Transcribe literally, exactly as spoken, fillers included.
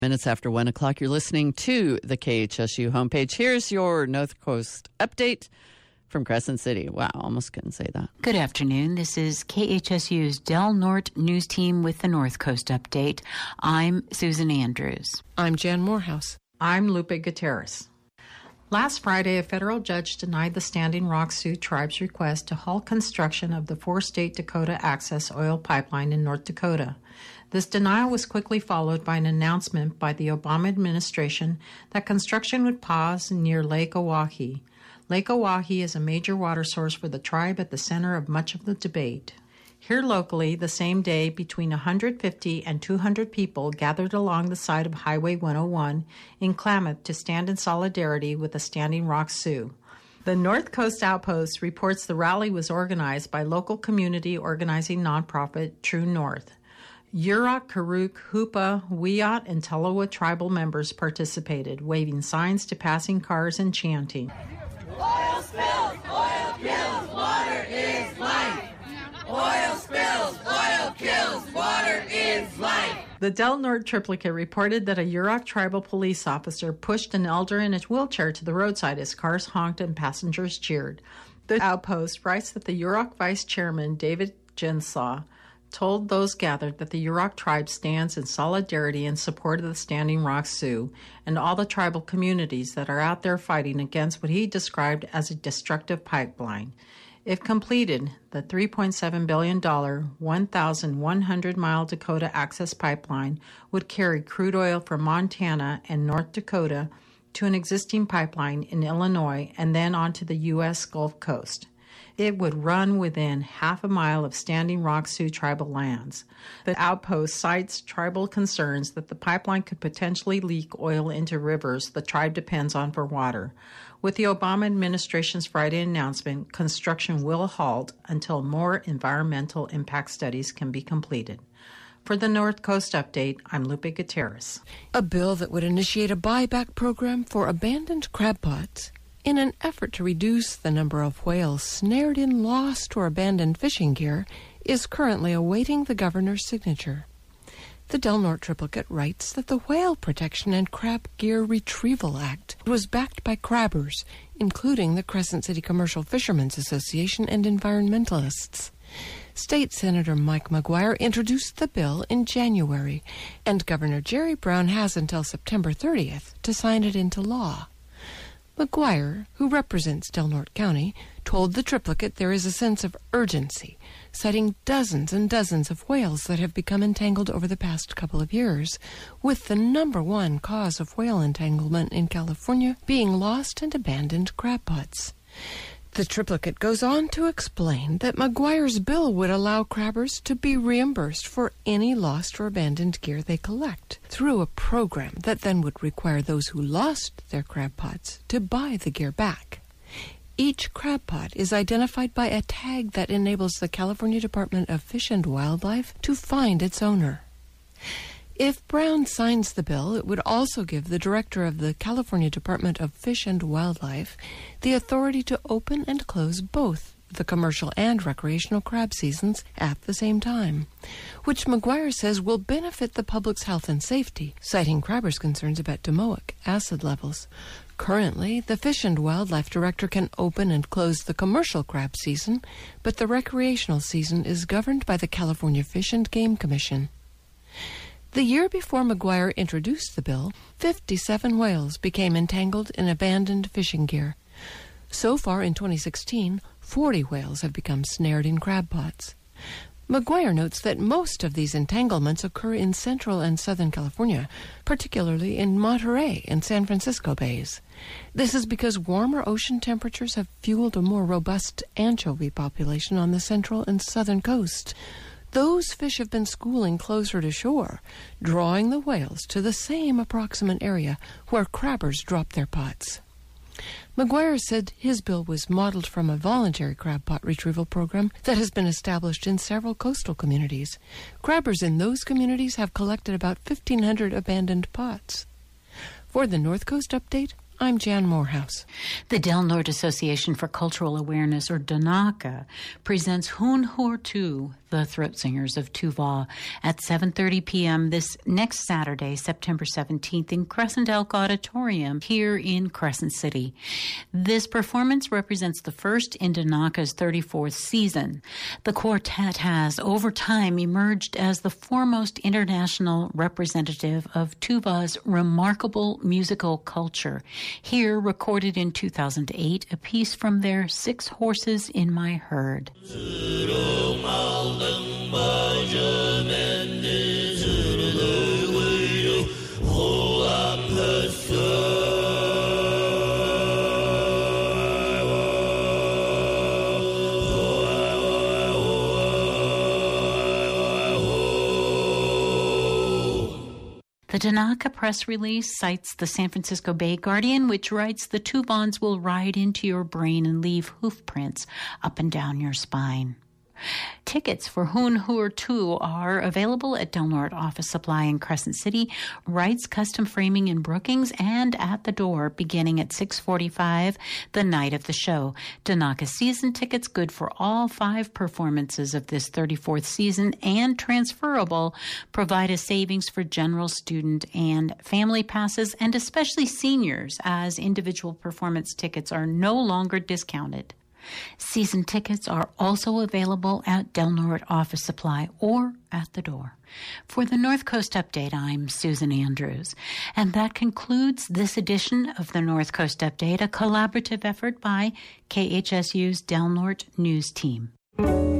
Minutes after one o'clock, you're listening to the K H S U homepage. Here's your North Coast update from Crescent City. Wow, almost couldn't say that. Good afternoon. This is K H S U's Del Norte News Team with the North Coast update. I'm Susan Andrews. I'm Jan Morehouse. I'm Lupe Gutierrez. Last Friday, a federal judge denied the Standing Rock Sioux Tribe's request to halt construction of the four-state Dakota Access oil pipeline in North Dakota. This denial was quickly followed by an announcement by the Obama administration that construction would pause near Lake Oahe. Lake Oahe is a major water source for the tribe at the center of much of the debate. Here locally, the same day, between one hundred fifty and two hundred people gathered along the side of Highway one oh one in Klamath to stand in solidarity with the Standing Rock Sioux. The North Coast Outpost reports the rally was organized by local community organizing nonprofit True North. Yurok, Karuk, Hoopa, Wiyot, and Tolowa tribal members participated, waving signs to passing cars and chanting. Oil spills, oil kills, water is life. Oil spills, oil kills, water is life. The Del Norte Triplicate reported that a Yurok tribal police officer pushed an elder in a wheelchair to the roadside as cars honked and passengers cheered. The Outpost writes that the Yurok vice chairman, David Gensaw, told those gathered that the Yurok tribe stands in solidarity in support of the Standing Rock Sioux and all the tribal communities that are out there fighting against what he described as a destructive pipeline. If completed, the three point seven billion dollars, one thousand one hundred mile Dakota Access Pipeline would carry crude oil from Montana and North Dakota to an existing pipeline in Illinois and then onto the U S Gulf Coast. It would run within half a mile of Standing Rock Sioux tribal lands. The Outpost cites tribal concerns that the pipeline could potentially leak oil into rivers the tribe depends on for water. With the Obama administration's Friday announcement, construction will halt until more environmental impact studies can be completed. For the North Coast Update, I'm Lupe Gutierrez. A bill that would initiate a buyback program for abandoned crab pots in an effort to reduce the number of whales snared in lost or abandoned fishing gear is currently awaiting the governor's signature. The Del Norte Triplicate writes that the Whale Protection and Crab Gear Retrieval Act was backed by crabbers, including the Crescent City Commercial Fishermen's Association and environmentalists. State Senator Mike McGuire introduced the bill in January, and Governor Jerry Brown has until September thirtieth to sign it into law. McGuire, who represents Del Norte County, told the Triplicate there is a sense of urgency, citing dozens and dozens of whales that have become entangled over the past couple of years, with the number one cause of whale entanglement in California being lost and abandoned crab pots. The Triplicate goes on to explain that McGuire's bill would allow crabbers to be reimbursed for any lost or abandoned gear they collect through a program that then would require those who lost their crab pots to buy the gear back. Each crab pot is identified by a tag that enables the California Department of Fish and Wildlife to find its owner. If Brown signs the bill, it would also give the director of the California Department of Fish and Wildlife the authority to open and close both the commercial and recreational crab seasons at the same time, which McGuire says will benefit the public's health and safety, citing crabbers' concerns about domoic acid levels. Currently, the Fish and Wildlife Director can open and close the commercial crab season, but the recreational season is governed by the California Fish and Game Commission. The year before McGuire introduced the bill, fifty-seven whales became entangled in abandoned fishing gear. So far in twenty sixteen, forty whales have become snared in crab pots. McGuire notes that most of these entanglements occur in Central and Southern California, particularly in Monterey and San Francisco bays. This is because warmer ocean temperatures have fueled a more robust anchovy population on the central and southern coast. Those fish have been schooling closer to shore, drawing the whales to the same approximate area where crabbers drop their pots. McGuire said his bill was modeled from a voluntary crab pot retrieval program that has been established in several coastal communities. Crabbers in those communities have collected about fifteen hundred abandoned pots. For the North Coast Update, I'm Jan Morehouse. The Del Norte Association for Cultural Awareness, or DANACA, presents Hun Hor Tu, the Throat Singers of Tuva, at seven thirty p.m. this next Saturday, September seventeenth, in Crescent Elk Auditorium here in Crescent City. This performance represents the first in DANACA's thirty-fourth season. The quartet has, over time, emerged as the foremost international representative of Tuva's remarkable musical culture. Here, recorded in two thousand eight, a piece from their Six Horses in My Herd. The DANACA press release cites the San Francisco Bay Guardian, which writes, the Tuvans will ride into your brain and leave hoof prints up and down your spine. Tickets for Hun Hor Tu are available at Del Norte Office Supply in Crescent City, Wright's Custom Framing in Brookings, and at the door beginning at six forty-five the night of the show. DANACA season tickets, good for all five performances of this thirty-fourth season and transferable, provide a savings for general student and family passes, and especially seniors, as individual performance tickets are no longer discounted. Season tickets are also available at Del Norte Office Supply or at the door. For the North Coast Update, I'm Susan Andrews. And that concludes this edition of the North Coast Update, a collaborative effort by K H S U's Del Norte News Team.